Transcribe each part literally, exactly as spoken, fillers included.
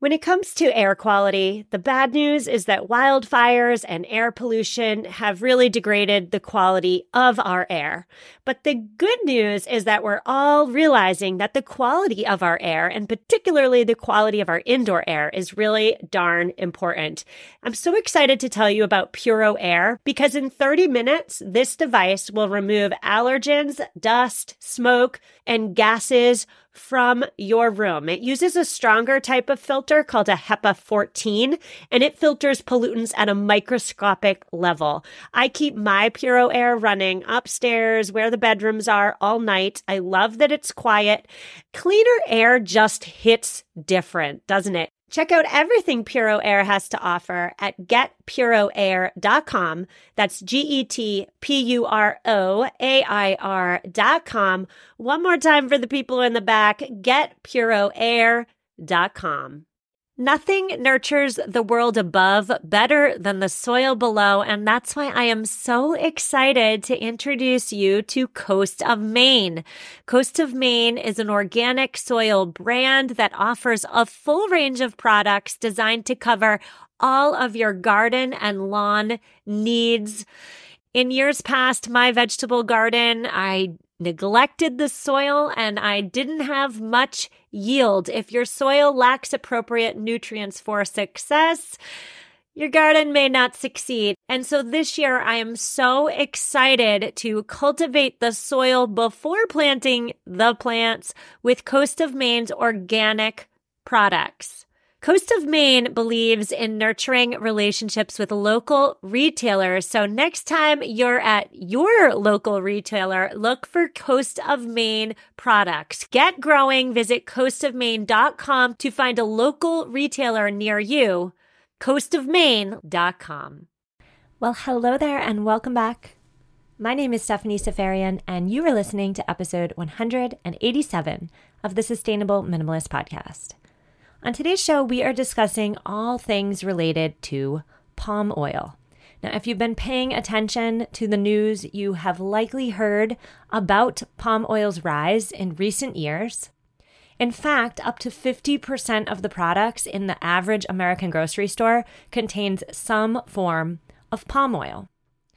When it comes to air quality, the bad news is that wildfires and air pollution have really degraded the quality of our air. But the good news is that we're all realizing that the quality of our air, and particularly the quality of our indoor air, is really darn important. I'm so excited to tell you about Puro Air because in thirty minutes, this device will remove allergens, dust, smoke, and gases from your room. It uses a stronger type of filter called a HEPA fourteen, and it filters pollutants at a microscopic level. I keep my Puro Air running upstairs where the bedrooms are all night. I love that it's quiet. Cleaner air just hits different, doesn't it? Check out everything Puro Air has to offer at get puro air dot com. That's G E T P U R O A I R dot com. One more time for the people in the back, get puro air dot com. Nothing nurtures the world above better than the soil below, and that's why I am so excited to introduce you to Coast of Maine. Coast of Maine is an organic soil brand that offers a full range of products designed to cover all of your garden and lawn needs. In years past, my vegetable garden, I neglected the soil and I didn't have much yield. If your soil lacks appropriate nutrients for success, your garden may not succeed. And so this year, I am so excited to cultivate the soil before planting the plants with Coast of Maine's organic products. Coast of Maine believes in nurturing relationships with local retailers. So next time you're at your local retailer, look for Coast of Maine products. Get growing. Visit coast of maine dot com to find a local retailer near you. coast of maine dot com. Well, hello there and welcome back. My name is Stephanie Safarian, and you are listening to episode one hundred eighty-seven of the Sustainable Minimalist Podcast. On today's show, we are discussing all things related to palm oil. Now, if you've been paying attention to the news, you have likely heard about palm oil's rise in recent years. In fact, up to fifty percent of the products in the average American grocery store contains some form of palm oil.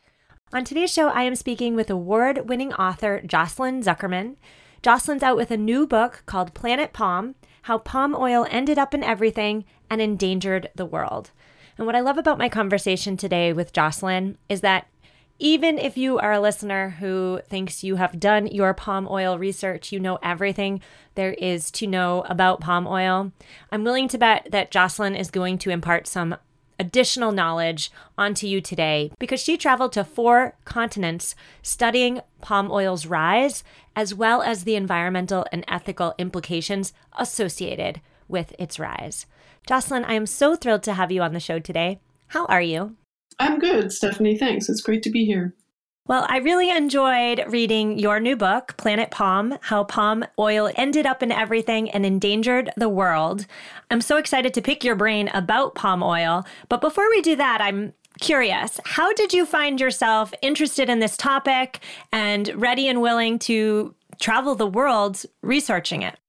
On today's show, I am speaking with award-winning author Jocelyn Zuckerman. Jocelyn's out with a new book called Planet Palm: How Palm Oil Ended Up in Everything and Endangered the World. And what I love about my conversation today with Jocelyn is that even if you are a listener who thinks you have done your palm oil research, you know everything there is to know about palm oil, I'm willing to bet that Jocelyn is going to impart some additional knowledge onto you today because she traveled to four continents studying palm oil's rise, as well as the environmental and ethical implications associated with its rise. Jocelyn, I am so thrilled to have you on the show today. How are you? I'm good, Stephanie. Thanks. It's great to be here. Well, I really enjoyed reading your new book, Planet Palm: How Palm Oil Ended Up in Everything and Endangered the World. I'm so excited to pick your brain about palm oil. But before we do that, I'm curious, how did you find yourself interested in this topic and ready and willing to travel the world researching it?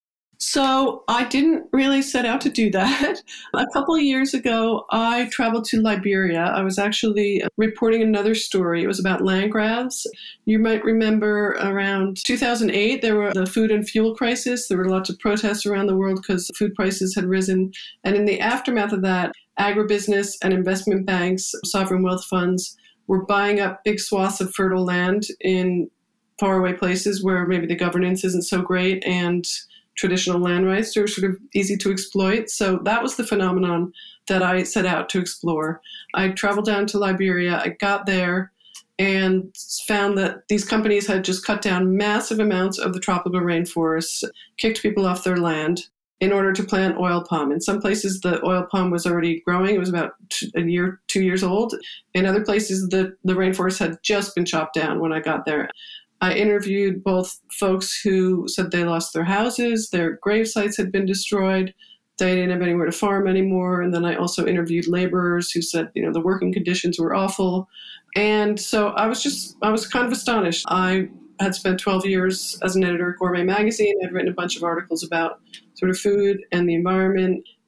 So I didn't really set out to do that. A couple of years ago, I traveled to Liberia. I was actually reporting another story. It was about land grabs. You might remember around two thousand eight, there were the food and fuel crisis. There were lots of protests around the world because food prices had risen. And in the aftermath of that, agribusiness and investment banks, sovereign wealth funds, were buying up big swaths of fertile land in faraway places where maybe the governance isn't so great and traditional land rights are sort of easy to exploit. So that was the phenomenon that I set out to explore. I traveled down to Liberia. I got there and found that these companies had just cut down massive amounts of the tropical rainforests, kicked people off their land in order to plant oil palm. In some places, the oil palm was already growing. It was about a year, two years old. In other places, the, the rainforest had just been chopped down when I got there. I interviewed both folks who said they lost their houses, their grave sites had been destroyed, they didn't have anywhere to farm anymore. And then I also interviewed laborers who said, you know, the working conditions were awful. And so I was just, I was kind of astonished. I had spent twelve years as an editor at Gourmet Magazine. I'd written a bunch of articles about sort of food and the environment.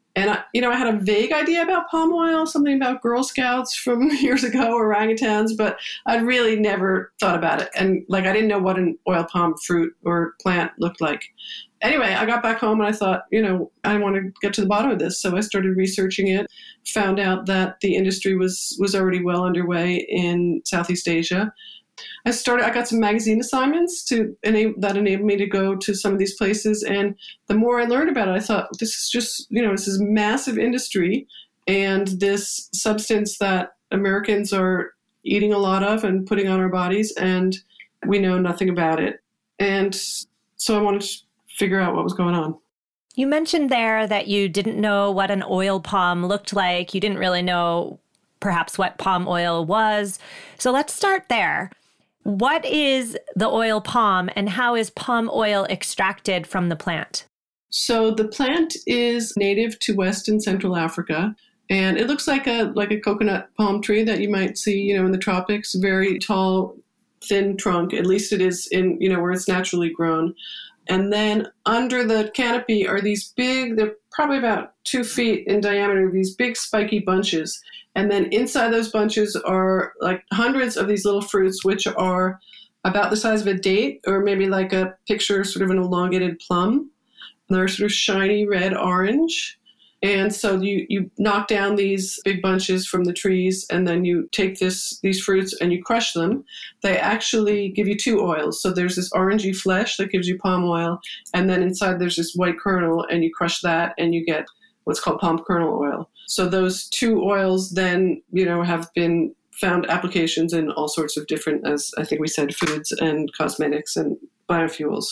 And, I, you know, I had a vague idea about palm oil, something about Girl Scouts from years ago, orangutans, but I'd really never thought about it. And, like, I didn't know what an oil palm fruit or plant looked like. Anyway, I got back home and I thought, you know, I want to get to the bottom of this. So I started researching it, found out that the industry was, was already well underway in Southeast Asia. I started, I got some magazine assignments to enable, that enabled me to go to some of these places. And the more I learned about it, I thought, this is just, you know, this is massive industry. And this substance that Americans are eating a lot of and putting on our bodies, and we know nothing about it. And so I wanted to figure out what was going on. You mentioned there that you didn't know what an oil palm looked like. You didn't really know perhaps what palm oil was. So let's start there. What is the oil palm and how is palm oil extracted from the plant? So the plant is native to West and Central Africa, and it looks like a like a coconut palm tree that you might see, you know, in the tropics. Very tall, thin trunk. At least it is in, you know, where it's naturally grown. And then under the canopy are these big, they're probably about two feet in diameter, these big spiky bunches. And then inside those bunches are like hundreds of these little fruits, which are about the size of a date, or maybe like a picture, sort of an elongated plum. They're sort of shiny red orange. And so you, you knock down these big bunches from the trees, and then you take this these fruits and you crush them. They actually give you two oils. So there's this orangey flesh that gives you palm oil, and then inside there's this white kernel, and you crush that and you get what's called palm kernel oil. So those two oils then, you know, have been found applications in all sorts of different, as I think we said, foods and cosmetics and biofuels.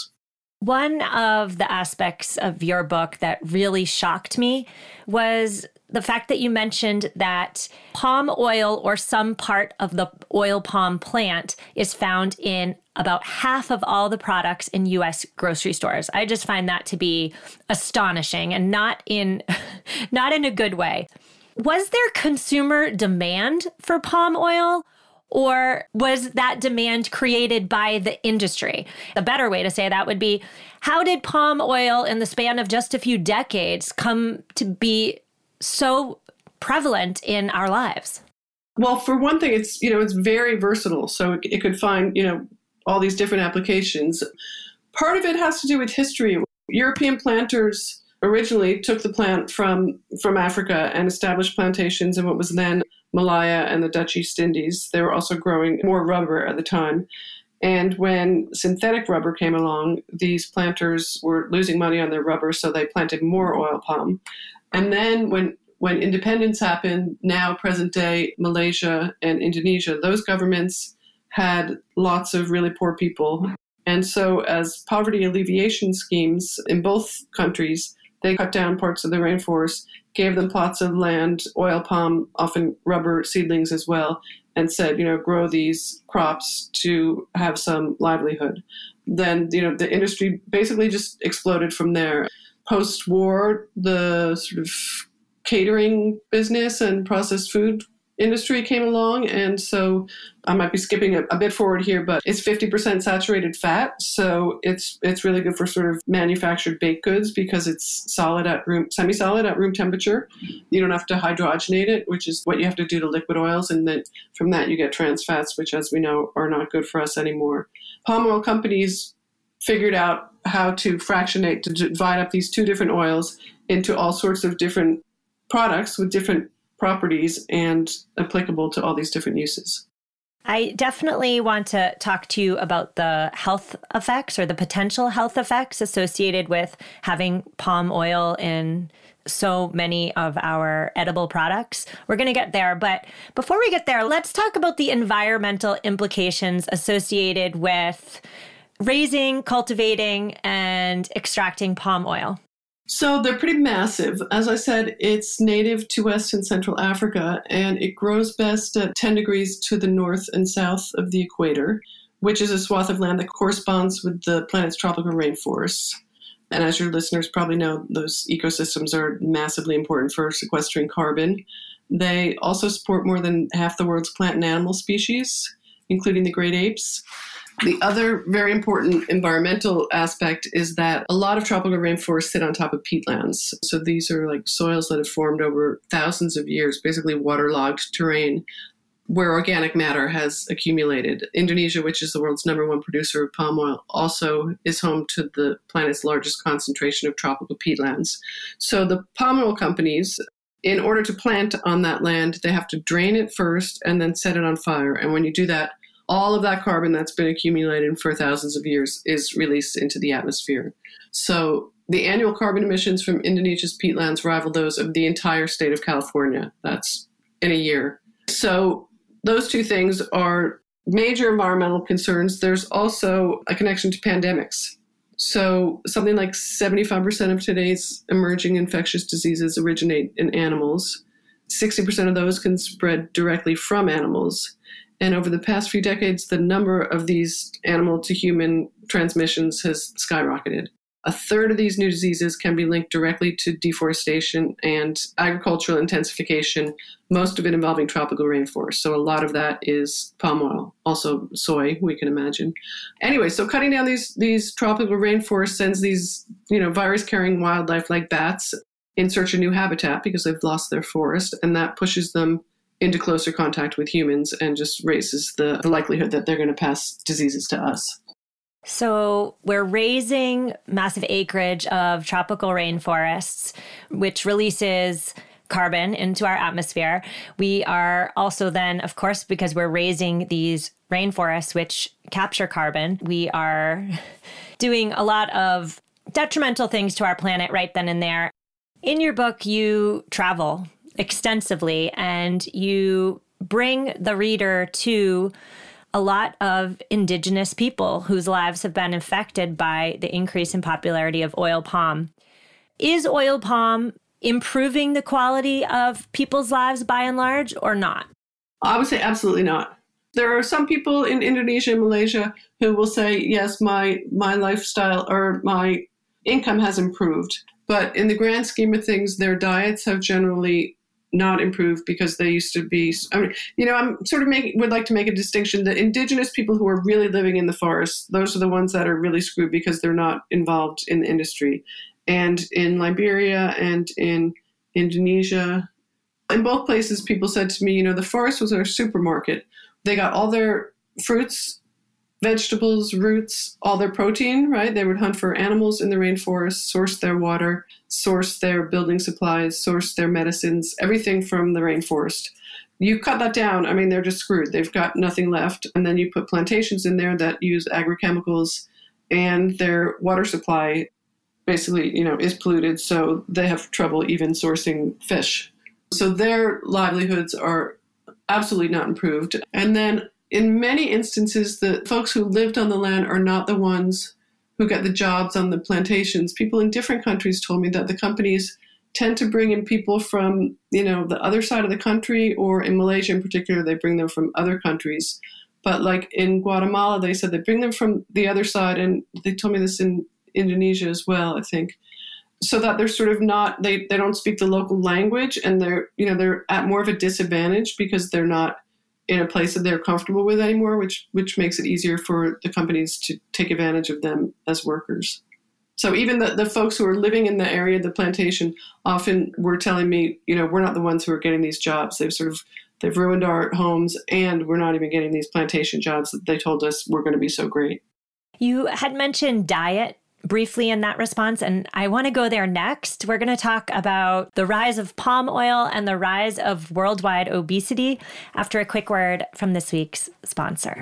One of the aspects of your book that really shocked me was the fact that you mentioned that palm oil, or some part of the oil palm plant, is found in about half of all the products in U S grocery stores. I just find that to be astonishing, and not in not in a good way. Was there consumer demand for palm oil? Or was that demand created by the industry? The better way to say that would be, how did palm oil in the span of just a few decades come to be so prevalent in our lives? Well, for one thing, it's, you know, it's very versatile. So it, it could find, you know, all these different applications. Part of it has to do with history. European planters originally took the plant from, from Africa and established plantations in what was then Malaya and the Dutch East Indies. They were also growing more rubber at the time. And when synthetic rubber came along, these planters were losing money on their rubber, so they planted more oil palm. And then when, when independence happened, now present day Malaysia and Indonesia, those governments had lots of really poor people. And so as poverty alleviation schemes in both countries, they cut down parts of the rainforest, gave them plots of land, oil palm, often rubber seedlings as well, and said, you know, grow these crops to have some livelihood. Then, you know, the industry basically just exploded from there. Post-war, the sort of catering business and processed food industry came along. And so I might be skipping a, a bit forward here, but it's fifty percent saturated fat. So it's it's really good for sort of manufactured baked goods because it's solid at room, semi-solid at room temperature. You don't have to hydrogenate it, which is what you have to do to liquid oils. And then from that, you get trans fats, which, as we know, are not good for us anymore. Palm oil companies figured out how to fractionate, to divide up these two different oils into all sorts of different products with different properties and applicable to all these different uses. I definitely want to talk to you about the health effects, or the potential health effects associated with having palm oil in so many of our edible products. We're going to get there. But before we get there, let's talk about the environmental implications associated with raising, cultivating, and extracting palm oil. So they're pretty massive. As I said, it's native to West and Central Africa, and it grows best at ten degrees to the north and south of the equator, which is a swath of land that corresponds with the planet's tropical rainforests. And as your listeners probably know, those ecosystems are massively important for sequestering carbon. They also support more than half the world's plant and animal species, including the great apes. The other very important environmental aspect is that a lot of tropical rainforests sit on top of peatlands. So these are like soils that have formed over thousands of years, basically waterlogged terrain where organic matter has accumulated. Indonesia, which is the world's number one producer of palm oil, also is home to the planet's largest concentration of tropical peatlands. So the palm oil companies, in order to plant on that land, they have to drain it first and then set it on fire. And when you do that, all of that carbon that's been accumulated for thousands of years is released into the atmosphere. So the annual carbon emissions from Indonesia's peatlands rival those of the entire state of California. That's in a year. So those two things are major environmental concerns. There's also a connection to pandemics. So something like seventy-five percent of today's emerging infectious diseases originate in animals. sixty percent of those can spread directly from animals. And over the past few decades, the number of these animal to human transmissions has skyrocketed. A third of these new diseases can be linked directly to deforestation and agricultural intensification, most of it involving tropical rainforests. So a lot of that is palm oil, also soy, we can imagine. Anyway, so cutting down these these tropical rainforests sends these, you know, virus-carrying wildlife like bats in search of new habitat because they've lost their forest, and that pushes them into closer contact with humans and just raises the, the likelihood that they're going to pass diseases to us. So we're raising massive acreage of tropical rainforests, which releases carbon into our atmosphere. We are also then, of course, because we're raising these rainforests, which capture carbon, we are doing a lot of detrimental things to our planet right then and there. In your book, you travel extensively and you bring the reader to a lot of indigenous people whose lives have been affected by the increase in popularity of oil palm. Is oil palm improving the quality of people's lives by and large or not? I would say absolutely not. There are some people in Indonesia and Malaysia who will say, yes, my my lifestyle or my income has improved. But in the grand scheme of things, their diets have generally not improved because they used to be, I mean, you know, I'm sort of making, would like to make a distinction that indigenous people who are really living in the forest, those are the ones that are really screwed because they're not involved in the industry. And in Liberia and in Indonesia, in both places, people said to me, you know, the forest was our supermarket. They got all their fruits, vegetables, roots, all their protein, right? They would hunt for animals in the rainforest, source their water, source their building supplies, source their medicines, everything from the rainforest. You cut that down, I mean, they're just screwed. They've got nothing left. And then you put plantations in there that use agrochemicals, and their water supply basically, you know, is polluted. So they have trouble even sourcing fish. So their livelihoods are absolutely not improved. And then in many instances, the folks who lived on the land are not the ones who get the jobs on the plantations. People in different countries told me that the companies tend to bring in people from, you know, the other side of the country, or in Malaysia in particular, they bring them from other countries. But like in Guatemala, they said they bring them from the other side, and they told me this in Indonesia as well, I think. So that they're sort of not, they, they don't speak the local language, and they're, you know, they're at more of a disadvantage because they're not in a place that they're comfortable with anymore, which which makes it easier for the companies to take advantage of them as workers. So even the, the folks who are living in the area of the plantation often were telling me, you know, we're not the ones who are getting these jobs. They've sort of, they've ruined our homes, and we're not even getting these plantation jobs that they told us were going to be so great. You had mentioned diet briefly in that response, and I want to go there next. We're going to talk about the rise of palm oil and the rise of worldwide obesity after a quick word from this week's sponsor.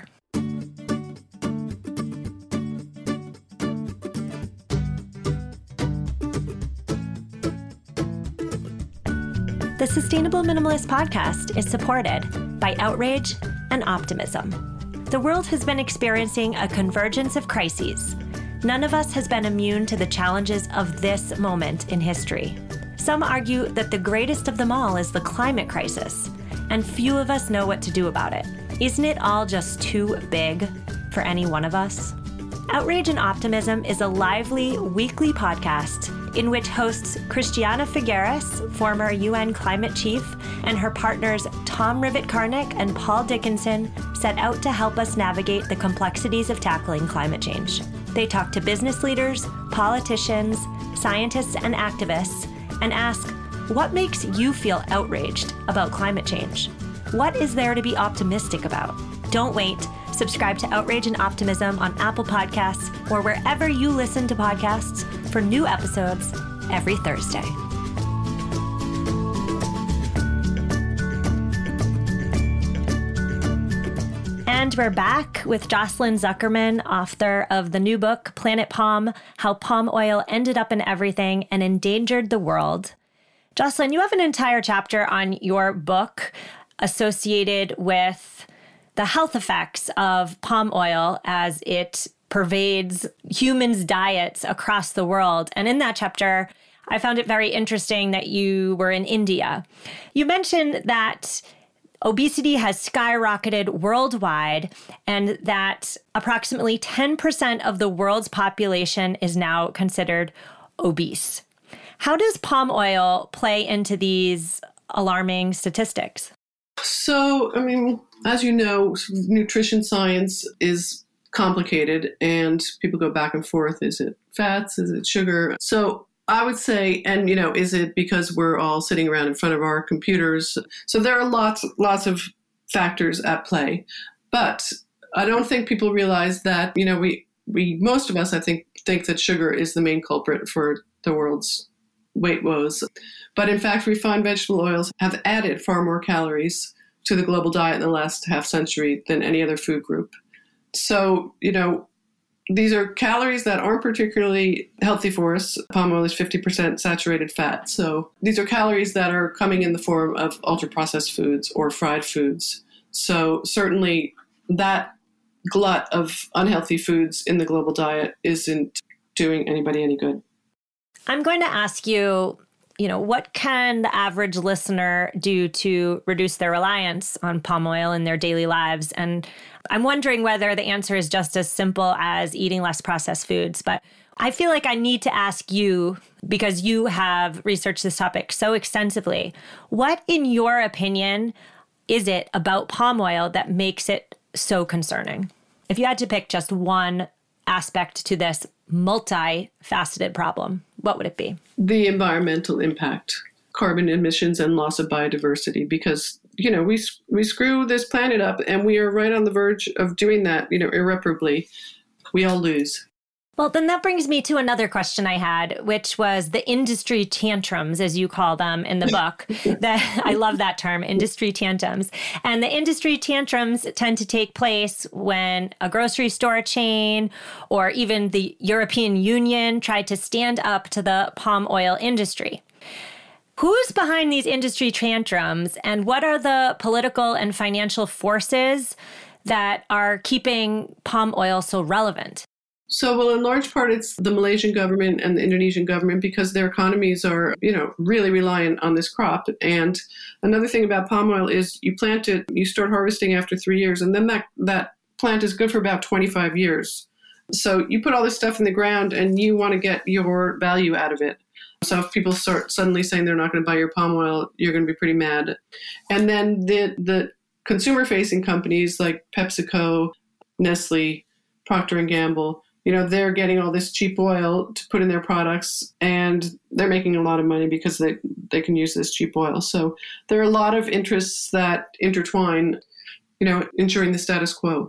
The Sustainable Minimalist Podcast is supported by outrage and optimism. The world has been experiencing a convergence of crises. None of us has been immune to the challenges of this moment in history. Some argue that the greatest of them all is the climate crisis, and few of us know what to do about it. Isn't it all just too big for any one of us? Outrage and Optimism is a lively, weekly podcast in which hosts Christiana Figueres, former U N climate chief, and her partners Tom Rivett-Carnick and Paul Dickinson set out to help us navigate the complexities of tackling climate change. They talk to business leaders, politicians, scientists, and activists, and ask, what makes you feel outraged about climate change? What is there to be optimistic about? Don't wait. Subscribe to Outrage and Optimism on Apple Podcasts or wherever you listen to podcasts for new episodes every Thursday. And we're back with Jocelyn Zuckerman, author of the new book, Planet Palm: How Palm Oil Ended Up in Everything and Endangered the World. Jocelyn, you have an entire chapter on your book associated with the health effects of palm oil as it pervades humans' diets across the world. And in that chapter, I found it very interesting that you were in India. You mentioned that obesity has skyrocketed worldwide and that approximately ten percent of the world's population is now considered obese. How does palm oil play into these alarming statistics? So, I mean, as you know, nutrition science is complicated and people go back and forth. Is it fats? Is it sugar? So I would say, and, you know, is it because we're all sitting around in front of our computers? So there are lots, lots of factors at play. But I don't think people realize that, you know, we, we most of us, I think, think that sugar is the main culprit for the world's weight woes. But in fact, refined vegetable oils have added far more calories to the global diet in the last half century than any other food group. So, you know, these are calories that aren't particularly healthy for us. Palm oil is fifty percent saturated fat. So these are calories that are coming in the form of ultra-processed foods or fried foods. So certainly that glut of unhealthy foods in the global diet isn't doing anybody any good. I'm going to ask you, you know, what can the average listener do to reduce their reliance on palm oil in their daily lives? And I'm wondering whether the answer is just as simple as eating less processed foods. But I feel like I need to ask you, because you have researched this topic so extensively, what, in your opinion, is it about palm oil that makes it so concerning? If you had to pick just one aspect to this multifaceted problem, what would it be? The environmental impact, carbon emissions and loss of biodiversity, because, you know, we we screw this planet up and we are right on the verge of doing that, you know, irreparably. We all lose. Well, then that brings me to another question I had, which was the industry tantrums, as you call them in the book. That I love that term, industry tantrums. And the industry tantrums tend to take place when a grocery store chain or even the European Union tried to stand up to the palm oil industry. Who's behind these industry tantrums, and what are the political and financial forces that are keeping palm oil so relevant? So, well, in large part, it's the Malaysian government and the Indonesian government because their economies are, you know, really reliant on this crop. And another thing about palm oil is you plant it, you start harvesting after three years, and then that, that plant is good for about twenty-five years. So you put all this stuff in the ground and you want to get your value out of it. So if people start suddenly saying they're not going to buy your palm oil, you're going to be pretty mad. And then the, the consumer-facing companies like PepsiCo, Nestle, Procter and Gamble, you know, they're getting all this cheap oil to put in their products and they're making a lot of money because they, they can use this cheap oil. So there are a lot of interests that intertwine, you know, ensuring the status quo.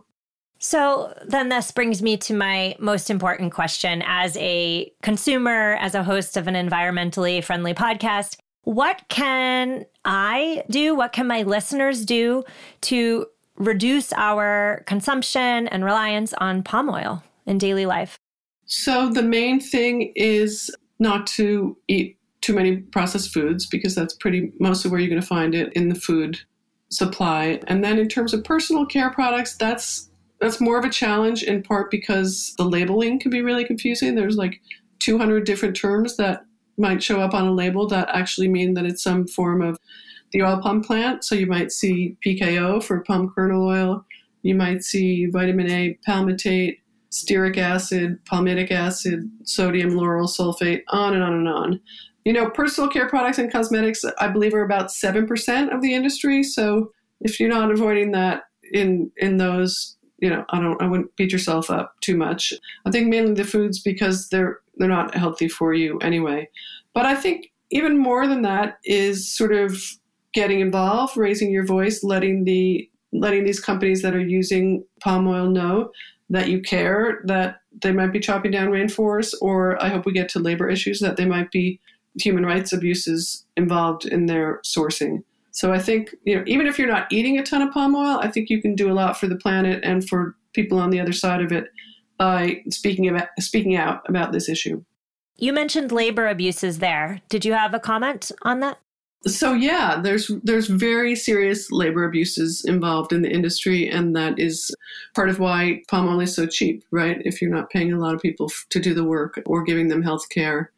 So then this brings me to my most important question as a consumer, as a host of an environmentally friendly podcast. What can I do? What can my listeners do to reduce our consumption and reliance on palm oil in daily life? So the main thing is not to eat too many processed foods because that's pretty mostly where you're going to find it in the food supply. And then in terms of personal care products, that's that's more of a challenge in part because the labeling can be really confusing. There's like two hundred different terms that might show up on a label that actually mean that it's some form of the oil palm plant. So you might see P K O for palm kernel oil. You might see vitamin A palmitate. stearic acid, palmitic acid, sodium lauryl sulfate, on and on and on. You know, personal care products and cosmetics, I believe, are about seven percent of the industry. So if you're not avoiding that in in those, you know, I don't, I wouldn't beat yourself up too much. I think mainly the foods because they're they're not healthy for you anyway. But I think even more than that is sort of getting involved, raising your voice, letting the letting these companies that are using palm oil know that you care, that they might be chopping down rainforests, or I hope we get to labor issues, that they might be human rights abuses involved in their sourcing. So I think, you know, even if you're not eating a ton of palm oil, I think you can do a lot for the planet and for people on the other side of it by speaking about speaking out about this issue. You mentioned labor abuses there. Did you have a comment on that? So yeah, there's there's very serious labor abuses involved in the industry, and that is part of why palm oil is so cheap, right? If you're not paying a lot of people f- to do the work or giving them health care,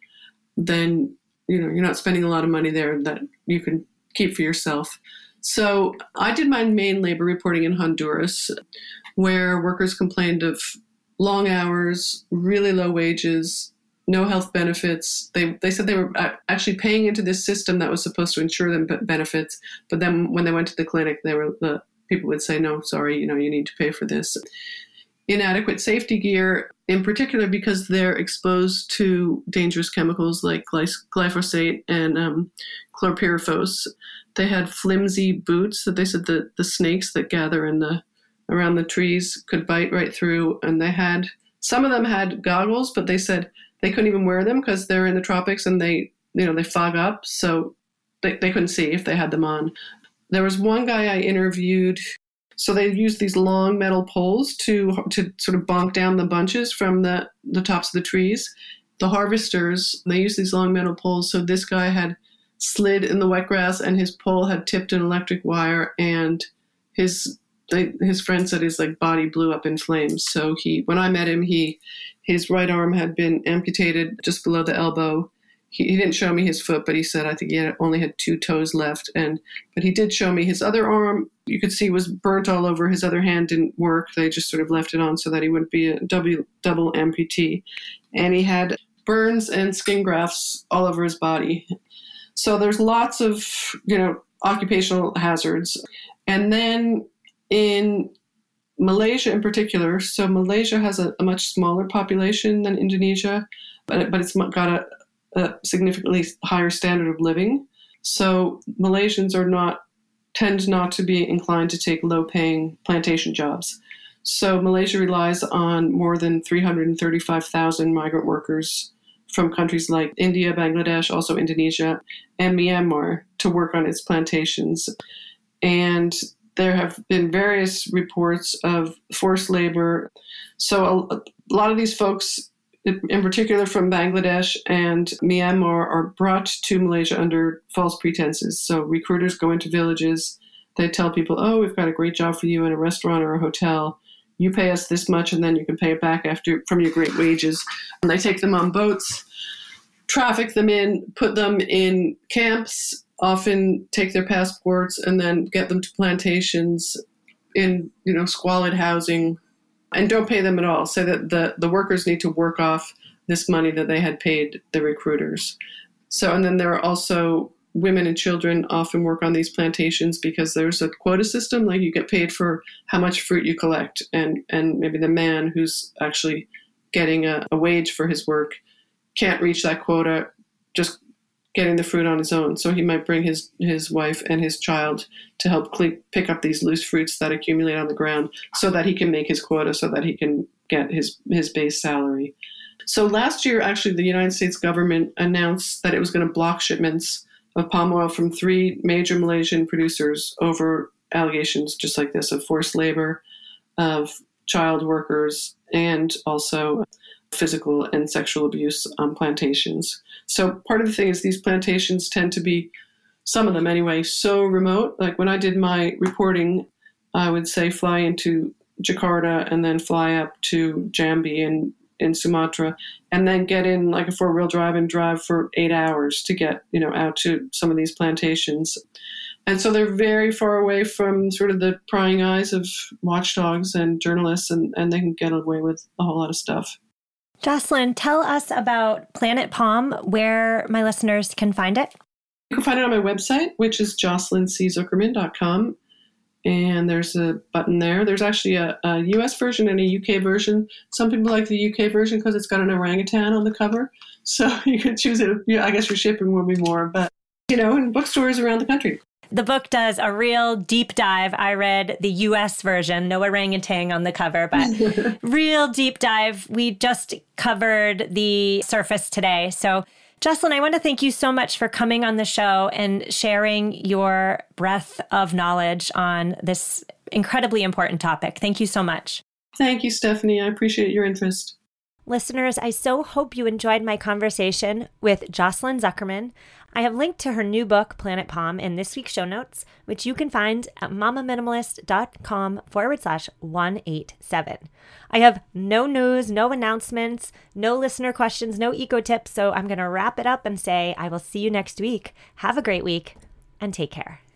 then you know you're not spending a lot of money there that you can keep for yourself. So I did my main labor reporting in Honduras, where workers complained of long hours, really low wages, no health benefits. They they said they were actually paying into this system that was supposed to ensure them benefits, but then when they went to the clinic, they were the people would say, no, sorry, you know, you need to pay for this. Inadequate safety gear, in particular because they're exposed to dangerous chemicals like glyphosate and um, chlorpyrifos. They had flimsy boots that they said the, the snakes that gather in the around the trees could bite right through. And they had, some of them had goggles, but they said they couldn't even wear them because they're in the tropics and they, you know, they fog up. So they, they couldn't see if they had them on. There was one guy I interviewed. So they used these long metal poles to to sort of bonk down the bunches from the, the tops of the trees. The harvesters, they used these long metal poles. So this guy had slid in the wet grass and his pole had tipped an electric wire, and his they, his friend said his like body blew up in flames. So he, when I met him, he his right arm had been amputated just below the elbow. He, he didn't show me his foot, but he said I think he had, only had two toes left. And but he did show me his other arm. You could see was burnt all over. His other hand didn't work. They just sort of left it on so that he wouldn't be a double, double amputee. And he had burns and skin grafts all over his body. So there's lots of, you know, occupational hazards. And then in Malaysia in particular, so Malaysia has a, a much smaller population than Indonesia, but, but it's got a a significantly higher standard of living. So Malaysians are not, tend not to be inclined to take low-paying plantation jobs. So Malaysia relies on more than three hundred thirty-five thousand migrant workers from countries like India, Bangladesh, also Indonesia, and Myanmar to work on its plantations. And there have been various reports of forced labor. So a, a lot of these folks, in particular from Bangladesh and Myanmar, are brought to Malaysia under false pretenses. So recruiters go into villages. They tell people, oh, we've got a great job for you in a restaurant or a hotel. You pay us this much, and then you can pay it back after from your great wages. And they take them on boats, traffic them in, put them in camps, often take their passports, and then get them to plantations in, you know, squalid housing, and don't pay them at all. Say that the, the workers need to work off this money that they had paid the recruiters. So, and then there are also women and children often work on these plantations because there's a quota system, like you get paid for how much fruit you collect. And, and maybe the man who's actually getting a, a wage for his work can't reach that quota just getting the fruit on his own. So he might bring his, his wife and his child to help cle- pick up these loose fruits that accumulate on the ground so that he can make his quota, so that he can get his, his base salary. So last year, actually, the United States government announced that it was going to block shipments of palm oil from three major Malaysian producers over allegations just like this of forced labor, of child workers, and also physical and sexual abuse on plantations. So part of the thing is these plantations tend to be, some of them anyway, so remote. Like when I did my reporting, I would say fly into Jakarta and then fly up to Jambi in, in Sumatra, and then get in like a four-wheel drive and drive for eight hours to get, you know, out to some of these plantations. And so they're very far away from sort of the prying eyes of watchdogs and journalists, and, and they can get away with a whole lot of stuff. Jocelyn, tell us about Planet Palm, where my listeners can find it. You can find it on my website, which is jocelyn c zuckerman dot com. And there's a button there. There's actually a, a U S version and a U K version. Some people like the U K version because it's got an orangutan on the cover. So you could choose it. Yeah, I guess your shipping will be more, but, you know, in bookstores around the country. The book does a real deep dive. I read the U S version, no orangutan on the cover, but real deep dive. We just covered the surface today. So, Jocelyn, I want to thank you so much for coming on the show and sharing your breadth of knowledge on this incredibly important topic. Thank you so much. Thank you, Stephanie. I appreciate your interest. Listeners, I so hope you enjoyed my conversation with Jocelyn Zuckerman. I have linked to her new book, Planet Palm, in this week's show notes, which you can find at mamaminimalist.com forward slash 187. I have no news, no announcements, no listener questions, no eco tips, so I'm going to wrap it up and say I will see you next week. Have a great week and take care.